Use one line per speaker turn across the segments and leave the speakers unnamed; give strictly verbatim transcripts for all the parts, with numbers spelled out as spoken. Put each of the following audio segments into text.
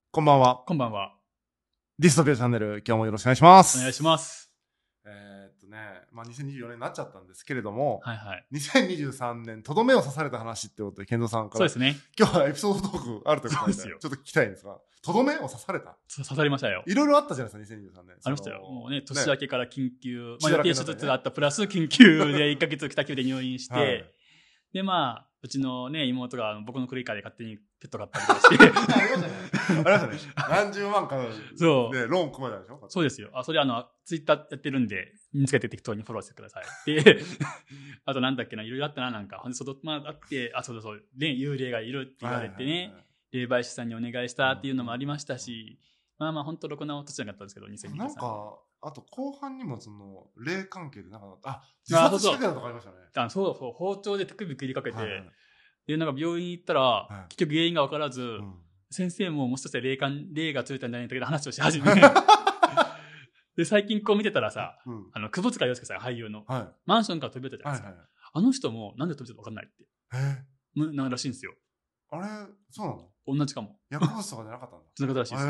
こんばんは。
こんばんは。
ディストピアチャンネル、今日もよろしくお願いします。
お願いします。
えー、っとね、まあ、にせんにじゅうよねんになっちゃったんですけれども、
はいはい。
にせんにじゅうさんねん、とどめを刺された話ってことで、健三さんから。
そうですね。
今日はエピソードトークあるということで、
そうですよ
ちょっと聞きたいんですが、とどめを刺された
刺さりましたよ。
いろいろあったじゃないですか、にせんにじゅうさんねん。
ありましたよ。もうね、年明けから緊急、
ね、
まあ、予定手術があったプラス緊急でいっかげつ北急で入院して、はい、で、まあ、うちのね、妹が僕のクレカで勝手にペット買ったりとかして。
ありましたね。ありましたね。何十万かで、
そう。
ローン組まれたでしょ。
そうですよ。あ、それあの、ツイッターやってるんで、見つけて適当にフォローしてください。で、あとなんだっけな、いろいろあったな、なんか。ほんで、その、まあ、あって、あ、そうそう、ね、幽霊がいるって言われてね、はいはいはい、霊媒師さんにお願いしたっていうのもありましたし、まあまあ、本当ろくなことじゃなかったんですけど、にせんにじゅうさんねん。
なんか、あと後半にもその、霊関係でなんか、あ、自殺しかけたとかありましたね。
あ、そうそう、包丁で手首切りかけて、はいはい、で、なんか病院行ったら、はい、結局原因が分からず、うん、先生ももしかしたら霊感、霊がついたんじゃないかけど話をし始めて、で、最近こう見てたらさ、うん、あの、久保塚洋介さん、俳優の、はい、マンションから飛び出たじゃないですか。はいはい、あの人もなんで飛び出たか分かんないって。へぇ。なんらしいんですよ。
あれ、そうなの？
同じかも。
薬物とかじゃなかったんだ。
そんなことらしいです。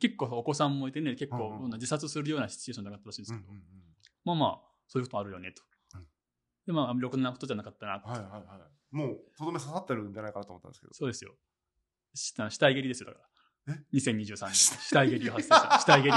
結構お子さんもいてね、結構、うんうん、自殺するようなシチュエーションじゃなかったらしいんですけど、うんうんうん、まあまあ、そういうこともあるよねと。うん、で、まあ、ろくなことじゃなかったなと。
はいはいはい。もう、とどめ刺さってるんじゃないかなと思ったんですけど。
そうですよ。死体蹴りですよ、だから。え ?にせんにじゅうさんねん。死体蹴りを発生した。死体蹴り。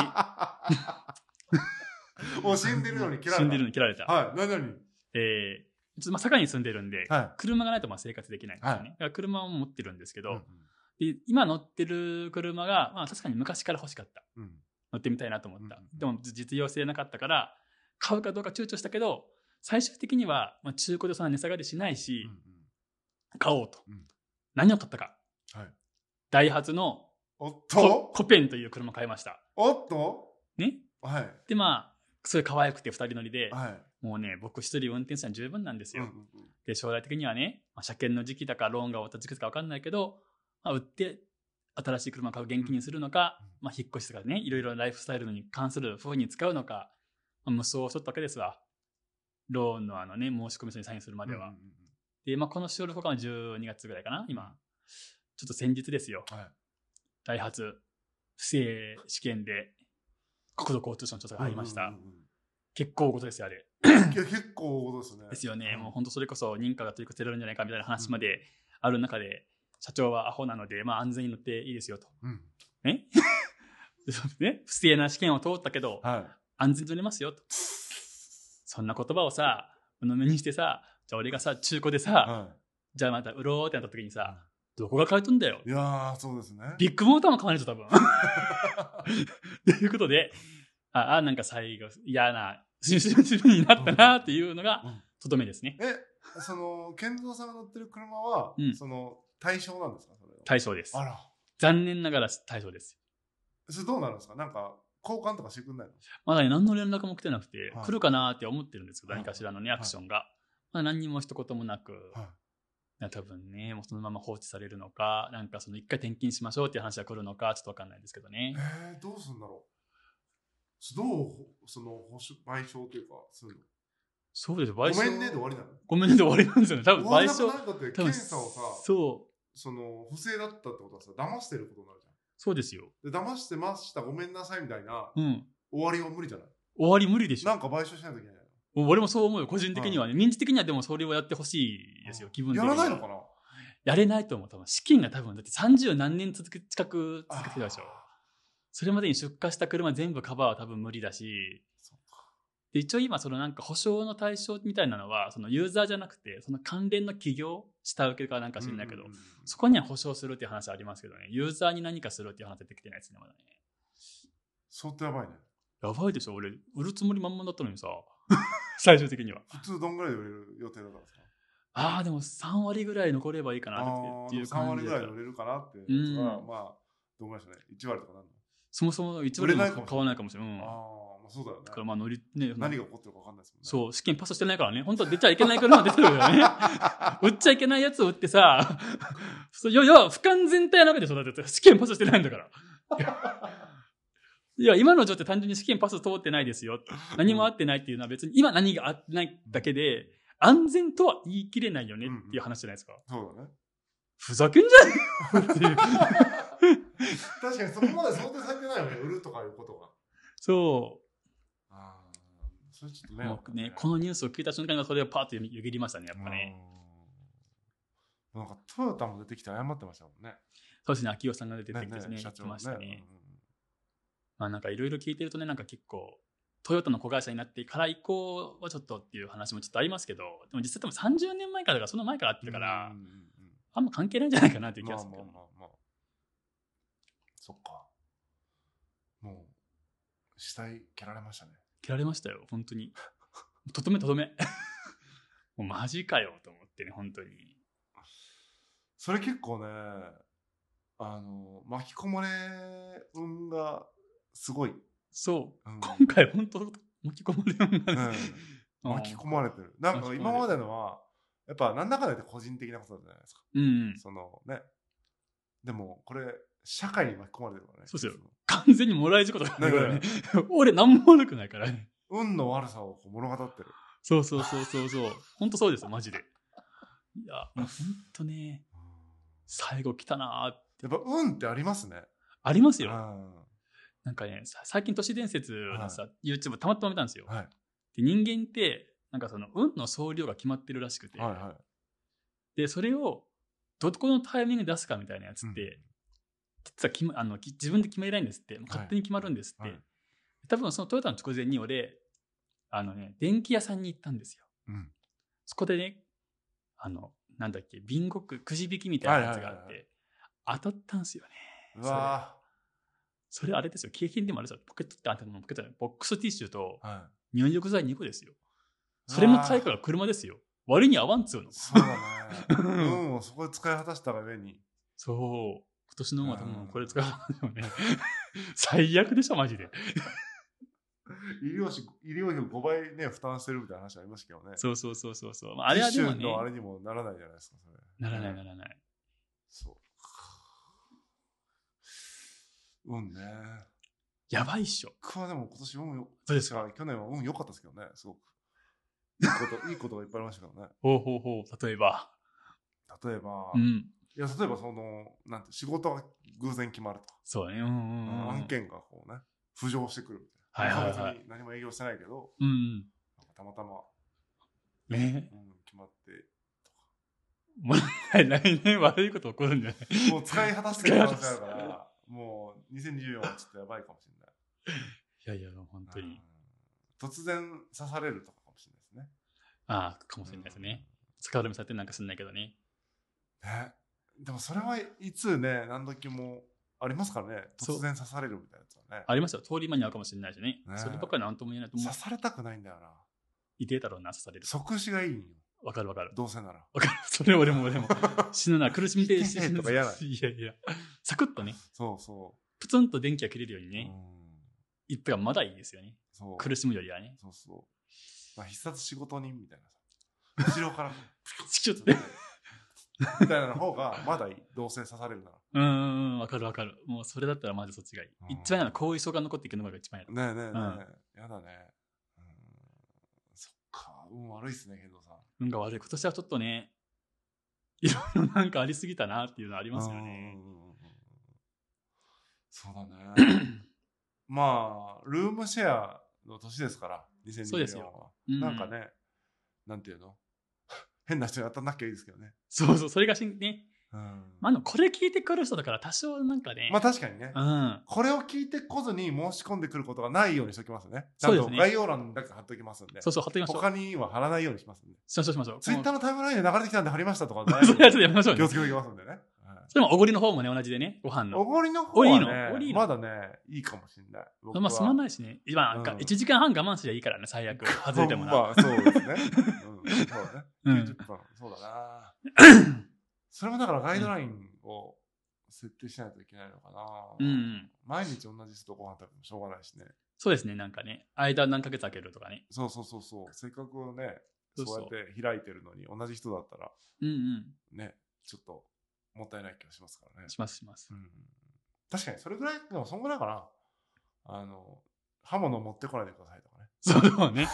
もう死んでるのに切られた。
死んでるのに切られた。
はい。何々
えー、まあ、坂に住んでるんで、はい、車がないとまあ生活できないんですよね。はい、だから車を持ってるんですけど、うんうん、で今乗ってる車が、まあ、確かに昔から欲しかった。うん、乗ってみたいなと思った。うんうん、でも実用性なかったから、買うかどうか躊躇したけど、最終的には、まあ、中古でそんな値下がりしないし、うんうん、買おうと。うん、何を買ったか。はい、ダイハツの
おっと
コペンという車を買いました。
おっと
ね、
はい、
で、まあ、それ可愛くて二人乗りで、はい、もうね、僕一人運転手さん十分なんですよ。うんうんうん、で、将来的にはね、まあ、車検の時期だかローンが終わった時期か分かんないけど、まあ、売って新しい車を買う現金にするのか、うん、まあ、引っ越しとかね、いろいろライフスタイルに関する風に使うのか、まあ、無双をしとったわけですわ。ローンのあのね、申し込み書にサインするまでは。うんうんうん、で、まあ、この収録とかはじゅうにがつぐらいかな、今。ちょっと先日ですよ。はい、ダイハツ不正試験で国土交通省の調査が入りました。うんうんうん、結構大事ですよ、あれ。
結構大事ですね。
ですよね。うん、もう本当それこそ認可が取り越せられるんじゃないかみたいな話まである中で、社長はアホなので、まあ安全に乗っていいですよと。うん、ねね不正な試験を通ったけど、はい、安全に乗れますよと。そんな言葉をさ、鵜呑みにしてさ、じゃあ俺がさ、中古でさ、はい、じゃあまた売ろうってなった時にさ、どこが買い取んだよ。
いやー、そうですね。
ビッグモーターも買わないと多分。ということで、ああ、なんか最後、嫌な、しししになったなっていうのが、とどめですね。
え、その、健三さんが乗ってる車は、うん、その、対象なんですか、それは。
対象です。
あら。
残念ながら対象です。
それどうなるんですか？なんか、交換とかしてくんないの？
まだね、何の連絡も来てなくて、はい、来るかなって思ってるんですけど、はい、何かしらのね、アクションが。はい、まあ、何にも一言もなく、はい、多分ね、もうそのまま放置されるのか、なんかその一回転勤しましょうっていう話が来るのか、ちょっとわかんないですけどね。
えー、どうするんだろう。どう、その、保守、賠償というか、するの？
そうですよ、賠償。
ごめんねで終わりなの？
ごめんねで終わりなんですよね。多分賠償。
だって検査をさ、
そう。
その、不正だったってことはさ、騙してることになるじゃん。
そうですよ。
で、騙してました、ごめんなさいみたいな、うん、終わりは無理じゃない？
終わり無理でしょ。
なんか賠償しないといけない
の。俺もそう思うよ、個人的にはね。民事的にはでもそれをやってほしいですよ、気分的には。
やらないのかな？
やれないと思う。多分資金が多分、だってさんじゅうなんねん続く、近く続けてたでしょ。それまでに出荷した車全部カバーは多分無理だし。で一応今そのなんか保証の対象みたいなのはそのユーザーじゃなくてその関連の企業下請けかなんか知らないけど、うんうんうん、そこには保証するっていう話ありますけどね、ユーザーに何かするっていう話出てきてないですね、まだね。
相当やばいね。
やばいでしょ。俺売るつもり満々だったのにさ最終的には。
普通どんぐらいで売れる予定だったんですか？
ああ、でもさんわりぐらい残ればいいかなっていう感じで。
さんわりぐらいで売れるかなってやつが、うん、まあどんぐらいですかね、いちわりとかなんの？
そもそもいちわりも買わないかもしれない。うん、
ああ、まあそうだよね。
だからまあ乗りね、
何が起こってるか分かんないですもんね。
そう、試験パスしてないからね。本当は出ちゃいけない車出てるよね。売っちゃいけないやつを売ってさ、いやいや、不完全体なわけでしょ。だって試験パスしてないんだから。いや、今の状態単純に試験パス通ってないですよ。何もあってないっていうのは別に今何があってないだけで、安全とは言い切れないよねっていう話じゃないですか。
うんうん、そうだね。
ふざけんじゃねえっていう。
確かにそこまで想定されてないよね、売るとかいうことが。
そう。
ああ、それちょっと迷惑
ね。このニュースを聞いた瞬間にそれをパーッとよぎりましたね、やっぱね。
なんかトヨタも出てきて謝ってましたもんね。
そうですね、秋代さんが出てきてですね、言ってましたね。まあなんかいろいろ聞いてるとね、なんか結構、トヨタの子会社になってから以降はちょっとっていう話もちょっとありますけど、でも実際多分さんじゅうねんまえからだからその前からあってるから、あんま関係ないんじゃないかなっていう気がする。まあまあまあまあ。
そっか。もう、死体蹴られましたね。
蹴られましたよ、本当に。とどめとどめ。もうマジかよと思ってね、本当に。
それ結構ね、あの、巻き込まれ運がすごい。
そう。うん、今回本当巻き込まれ運が、
うん、巻き込まれてる。なんか今までのは、やっぱなんだかんだ言って個人的なことじゃないですか。
うん、うん。
そのね。でも、これ、社会に巻き込まれてるからね。
そうですよ。完全にもらい事故とかないからね。俺何も悪くないからね。
運の悪さをこう物語ってる。
そうそうそうそうそう。本当そうですよ、マジで。いや、もう本当ね、最後来たなーって。
やっぱ運ってありますね。
ありますよ。なんかね、最近都市伝説のさ、はい、YouTube たまたま見たんですよ。はい、で人間って、なんかその運の総量が決まってるらしくて、はいはい、で、それをどこのタイミングで出すかみたいなやつって、うん、実は決、ま、あの自分で決めれないんですって。勝手に決まるんですって。はいはい、多分そのトヨタの直前に俺、あのね、電気屋さんに行ったんですよ。うん、そこでね、あの、なんだっけ、ビンゴく、くじ引きみたいなやつがあって、はいはいはいはい、当たったんですよね。
うわー。
それあれですよ。景品でもあれですよ。ポケットってあってもポケットボックスティッシュと入浴剤にこですよ。それも対価が車ですよ。割に合わんつうの。
そうだね。運をそこで使い果たしたが上に。
そう。今年の運は多分これ使い果たしたよね。最悪でした、マジで。
医療費、医療費をごばいね、負担してるみたいな話ありましたけどね。
そうそうそうそうそう。まあ、あれはでもね。
のあれにもならないじゃないですか、それ。
ならないならない。
そう。運ね。
やばいっしょ。
僕はでも今年運よ、
そうですか。
去年は運良かったですけどね、すごく。いいこと、いいことがいっぱいありましたけどね。
ほうほうほう、例えば。
例えば、
うん、
いや、例えばその、なんて、仕事が偶然決まるとか。
そうね。うんうんうん、
案件がこうね、浮上してくるみ
たいな。はいはいはい。
別に何も営業してないけど、
うん、なん
かたまたま、
ね、
うん、決まって、
もう来年悪いこと起こるんじゃない
もう使い果たしてる可能性あるから、もうにせんにじゅうよんはちょっとやばいかもしれない。
いやいや、本当に。
突然刺されるとかかもしれないですね。
ああ、かもしれないですね。使われもされてなんかすんないけどね。
ね。でもそれはいつね、何時もありますからね。突然刺されるみたいなやつはね。
ありますよ。通り魔に合うかもしれないしね。ね、そればっかりなんとも言えないと思う。
刺されたくないんだよな。
いてえだろうな、刺される。
即死がいいよ。
わかるわかる。
どうせなら。
わかる。それ俺も俺も。死ぬな、苦しみて死
ぬとか嫌だ。
いやいや。サクッとね。
そうそう。
プツンと電気が切れるようにね。一歩がまだいいですよね。
そう。
苦しむよりはね。
そうそう。まあ、必殺仕事人みたいなさ。後ろから、
チキュッて。
みたいなの方がまだいい。どうせ刺されるなら。
うんうんうん、わかるわかる。もうそれだったらマジそっちがいい。一番嫌なの後遺症が残っていくのが一番嫌
だ。ねえねえねえ。やだね。そっか。運悪いっすね、健三さん。
運が悪い。今年はちょっとね、いろいろなんかありすぎたなっていうのありますよね。
そうだね。まあ、ルームシェアの年ですから、にせんにじゅうよんは。そうですよ。うん、なんかね、なんていうの変な人に当たんなきゃいいですけどね。
そうそう、それがしんね。うん、まあ、これ聞いてくる人だから多少なんかね。
まあ確かにね。うん、これを聞いてこずに申し込んでくることがないようにしておきますね。ちゃんと概要欄だけ貼っておきますんで。
そうそう、貼っておきましょう。
他には貼らないようにしますんで。
そうそうしましょう。
ツイッターのタイムラインで流れてきたんで貼りましたとか
ないそういうやつやめましょうね。
気をつけておきますんでね。
それもおごりの方もね、同じでね、ご飯の。
おごりの方はね、まだね、いいかもしれない。
まあ、すまないしね。今、なんかいちじかんはん我慢すりゃいいからね、最悪。外れてもな。
まあ、そうですね。うん、そうだね。きゅうじゅっぷん、そうだな。それもだからガイドラインを設定しないといけないのかな。うん。毎日同じ人とご飯食べてもしょうがないしね。
そうですね、なんかね。間何ヶ月空けるとかね。
そうそうそうそう。せっかくね、そうやって開いてるのに、同じ人だったら、
うんうん。
ね、ちょっと、もったいない気がしますからね。
しますします。
うん、確かにそれぐらい、でもそんぐらいかな。あの、刃物持ってこないでくださいとかね。
そうね。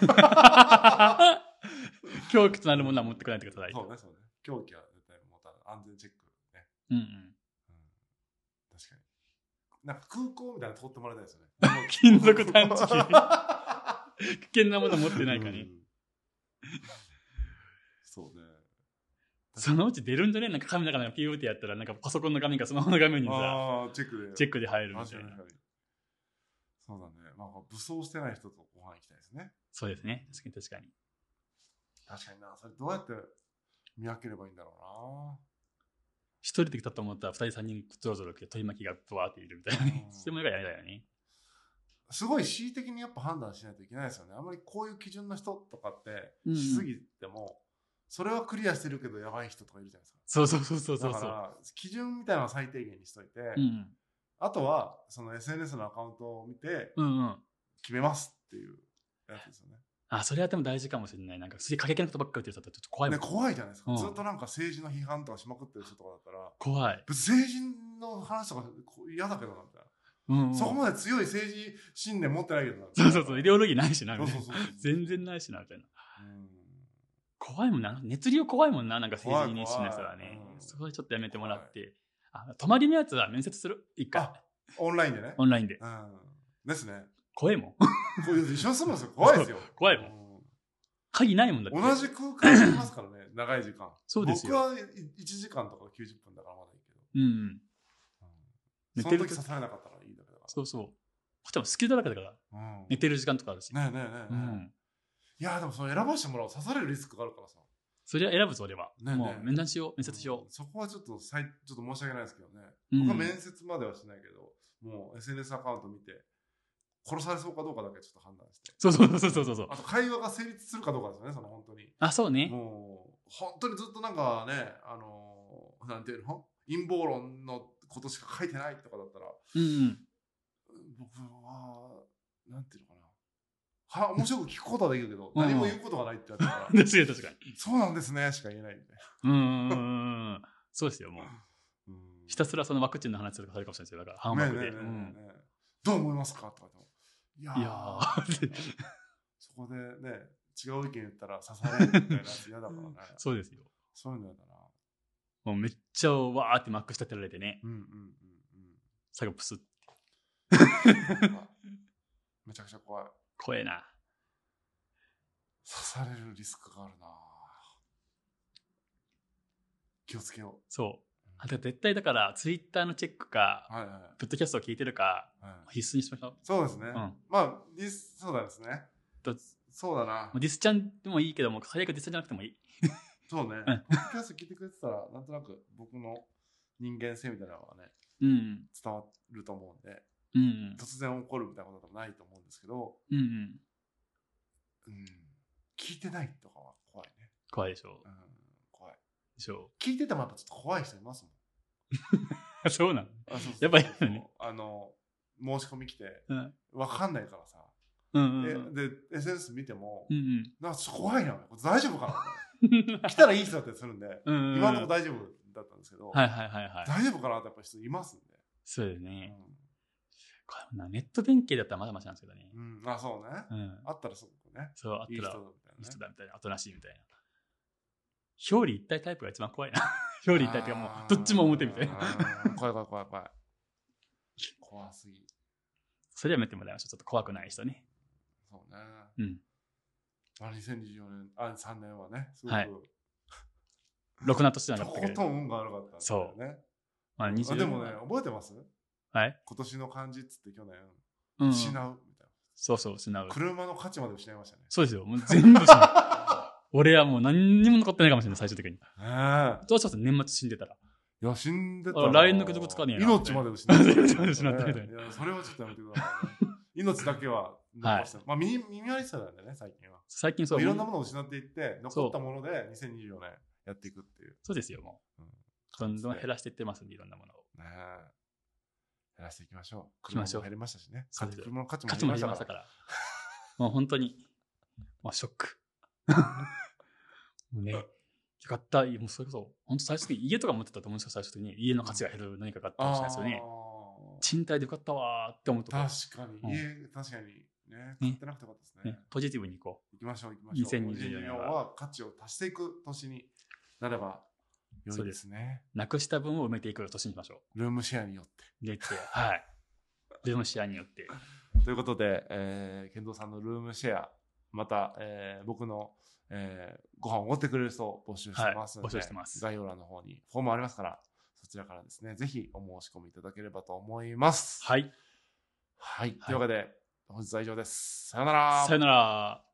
凶器となるものは持ってこないでください。
そうね、そうね。凶器は絶対持たない。安全チェックね。
うんうん。うん、
確かに。 なんか空港みたいなの通ってもらいたいですよね。
金属探知機。危険なもの持ってないかね。うん、
そうね。
そのうち出るんじゃねえなんかカメラがピューってやったら、なんかパソコンの画面かスマホの画面にさ、
あチェックで。
チェックで入るみたいな。
そうだね。まあ、武装してない人とご飯行きたいですね。
そうですね。確かに確かに。
確かにな。それどうやって見分ければいいんだろうな。
一人で来たと思ったら二人三人ぞろぞろ来て取り巻きがブワーっているみたいなね。そういうものがやりだよね。
すごい恣意的にやっぱ判断しないといけないですよね。あんまりこういう基準の人とかってしすぎても、うん、それはクリアしてるけどやばい人とかいるじゃないですか。
そうそうそうそうそう。
だから基準みたいなのは最低限にしといて、うん、あとはその エスエヌエス のアカウントを見て決めますっていうやつですよね。
あ、それはでも大事かもしれない。なんか、過激なことばっかり言ってる人だったらちょっと怖いもん
ね。怖いじゃないですか、うん。ずっとなんか政治の批判とかしまくってる人とかだったら。
怖い。
政治の話とか嫌だけどな、みたいな。うんうん、そこまで強い政治信念持ってないけどな。
そうそうそう、イデオロギーないしな、みたいな。全然ないしな、みたいな。うん、怖いもんな。熱量怖いもんな、なんか政治にしない人はね。うん、そこでちょっとやめてもらって。あ、泊まりのやつは面接する一回。
オンラインでね。
オンラインで。
うん。ですね。
怖いもん。
こういう一緒に住むんですよ。怖いですよ。
怖いもん。鍵ないもんだって。
同じ空間にいますからね、長い時間。
そうですよ。
僕はいちじかんとかきゅうじゅっぷんだからまだいいけど。
うん。
寝てる時刺されなかったらいいだけだから。
そうそう。こっちもスキルだらけだから。うん、寝てる時間とかあるし。
ねえねえねえ、うん。いやでもそれ選ばしてもらう刺されるリスクがあるからさ。
それは選ぶぞ俺は。ねえねえもう面談しよう、面接しよう。
うん、そこはちょっとさいちょっと申し訳ないですけどね。うん、僕は面接まではしないけど、もう エスエヌエス アカウント見て。殺されそうかどうかだけちょっと判断して。
そうそうそうそうそう。
あと会話が成立するかどうかですよね、その本当に。
あ、そうね。
もう、本当にずっとなんかね、あの、なんていうの陰謀論のことしか書いてないとかだったら、うんうん、僕は、なんていうのかな。は、面白く聞くことはできるけど、何も言うことがないってやったら、
確かに確かに。
そうなんですね、しか言えないみたい
な。うん。そうですよ、もう。うん、ひたすらそのワクチンの話するかもしれないですよ。だから、半額で。
どう思いますかとかでも。いやー、
いやー
そこでね、違う意見言ったら刺されるみたいなやつ嫌だからね。
そうですよ。
そういうの嫌だな。
もうめっちゃわーってマックス立てられてね。うんうんうんうん。最後プスッ。
めちゃくちゃ怖い。
怖えな。
刺されるリスクがあるな。気をつけよう。
そう。あと絶対だからツイッターのチェックか、はいはい、ポッドキャストを聞いてるか、はい、必須にしましょう。
そうですね。うん、まあディスそうだですね。そうだな。
ディスちゃんでもいいけども最悪ディスちゃんじゃなくてもいい。
そうね。うん、ポッドキャスト聞いてくれてたらなんとなく僕の人間性みたいなのがね、うん、伝わると思うんで、うん、突然起こるみたいなことはないと思うんですけど、うんうんうん、聞いてないとかは怖いね。
怖いでしょう。うん、
怖い。
でしょう。
聞いててもやっぱちょっと怖い人いますもん。
そうなの。やっぱりね。
あの申し込み来て、うん、分かんないからさ、うんうんうん、で エスエヌエス 見ても、うんうん、なんかちょっと怖いな、これ大丈夫かな来たらいい人だったりするんで、うんうんうん、今のところ大丈夫だったんですけど、はいはいはいはい、大丈夫かなってやっぱ人いますんで。
そうですね。うん、これなネット弁慶だったらまだましなんですけどね。
うん、あ、そうね。うん、あったらそうね。
そう、あったらいい人だみたいな、ね、いい人だみたいな、おとなしいみたいな。表裏一体タイプが一番怖いな。表裏一体っていうかもうどっちも表みたいな。
怖い怖い怖い怖い。怖すぎ。
それはやめてもらいましょう。ちょっと怖くない人ね。
そうね。うん。あ、にせんにじゅうよねん、あ、さんねんはね、すごく、はい、
ろくな年じゃなかったけど。
とことん運が悪かったんですよね。そう。まあ、にじゅうあでもね、覚えてます？はい。今年の漢字っつって去年、うん、失うみたいな。
そうそう、失う。
車の価値まで失いましたね。
そうですよ。もう全部失う。俺はもう何にも残ってないかもしれない、最終的に。どうします？年末死んでたら。
いや、死んでたら。
ラインのくどくつかねえな。
命まで失った。
命まで失ったみたいな。
いや、それはちょっとやめてください、ね。命だけは残して、はい、まあ耳、耳割りさなんだよね、最近は。
最近そう。
いろんなものを失っていって、残ったものでにせんにじゅうよねんやっていくっていう。
そうですよ、もう。うん、どんどん減らしていってますんで、いろんなものを。ね
え。減らしていきましょう。
車も
減りましたしね。車の価値
も減りましたから。もう本当に、まあショック。もうね、よかった。もうそれこそ、本当最初に家とか持ってたと思うんですよ、最初に。家の価値が減る何かがあったかもしれないですよね。賃貸でよかったわーって思うとこ。
確かに、うん、家、確かにね、買ってなくてよかったですね。ね、
ポジティブにいこう。
行きましょう、行きましょう。にせんにじゅうよねんは価値を足していく年になれば良いですね。
なくした分を埋めていく年にしましょ
う。ルームシェアによって。
でって、はい。 ルームシェアによって。
ということで、えー、健三さんのルームシェア、また、えー、僕の、えー、ご飯をおごってくれる人を募集してますので、
はい、募集してます。
概要欄の方にフォームありますから、そちらからですね、ぜひお申し込みいただければと思います。
はい。
はい。というわけで、本日は以上です。さよなら。
さよなら。